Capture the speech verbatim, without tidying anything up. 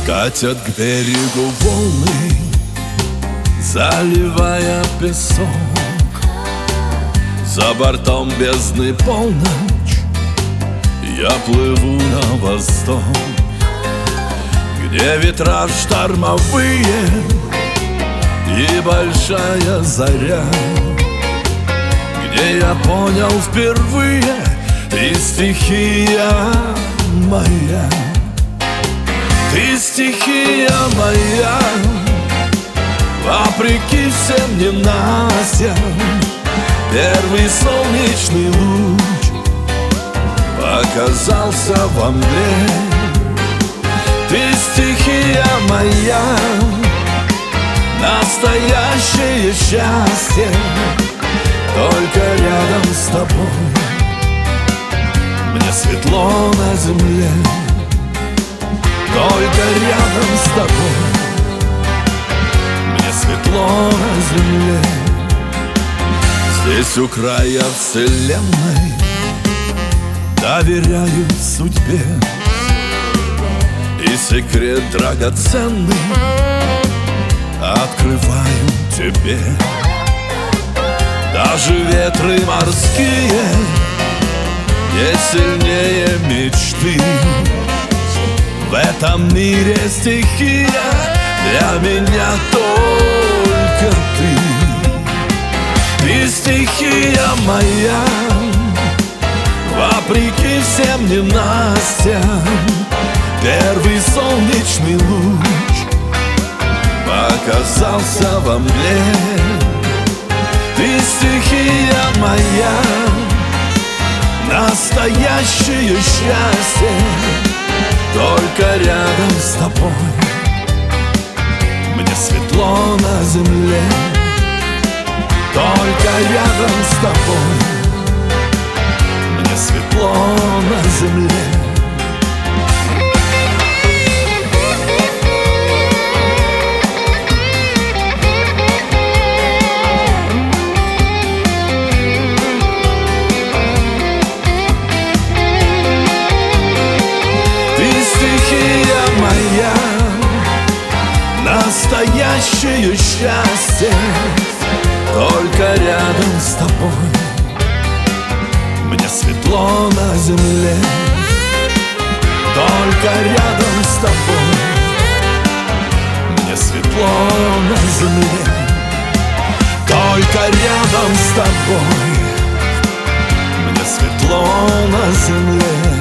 Катят к берегу волны, заливая песок. За бортом бездны полночь, я плыву на восток, где ветра штормовые и большая заря, где я понял впервые, ты стихия моя. Ты стихия моя, вопреки всем ненастьям. Первый солнечный луч показался во мне. Ты стихия моя, настоящее счастье. Только рядом с тобой мне светло на земле. Только рядом с тобой мне светло на земле. Здесь у края вселенной доверяю судьбе, и секрет драгоценный открываю тебе. Даже ветры морские не сильнее мечты. В этом мире стихия для меня только ты. Ты стихия моя, вопреки всем ненастьям. Первый солнечный луч показался во мне. Ты стихия моя, настоящее счастье. Только рядом с тобой мне светло на земле. Только рядом с тобой мне светло на земле. Настоящее счастье. Только рядом с тобой мне светло на земле. Только рядом с тобой мне светло на земле. Только рядом с тобой мне светло на земле.